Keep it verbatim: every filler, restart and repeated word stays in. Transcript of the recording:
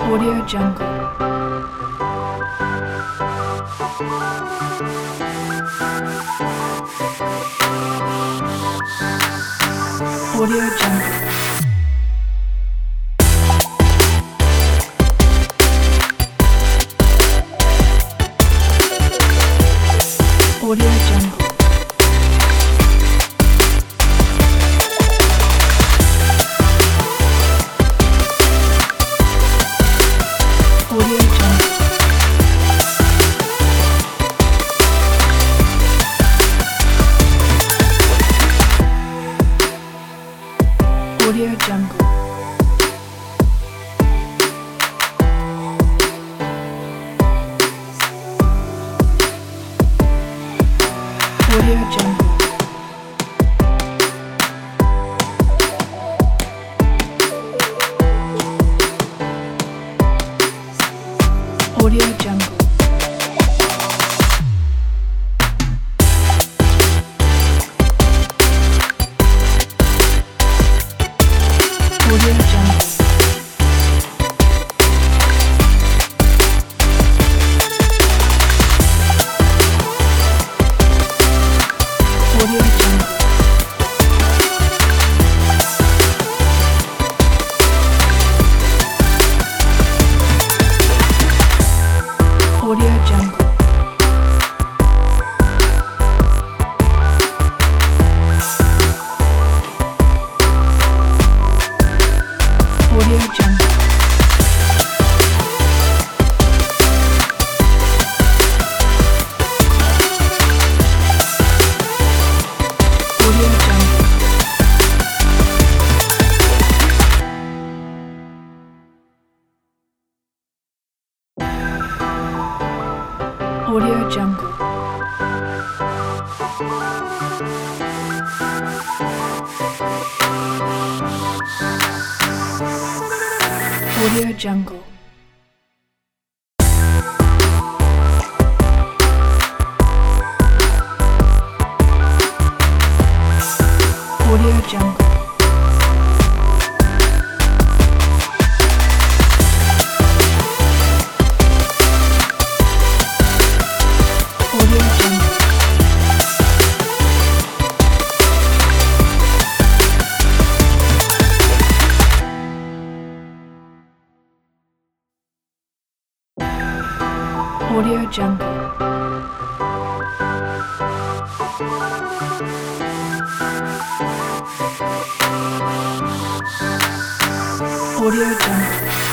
Audio Jungle. Audio Jungle. Audio Jungle. Audio Jungle. Audio Jungle. Audio Jungle. Audio Jungle. Audio Jungle. Audio Jungle. Audio Jungle. Audio Jungle. Audio Jungle. Audio Jungle. Audio Jungle. Audio Jungle. Audio Jungle. Audio Jungle. Audio Jungle.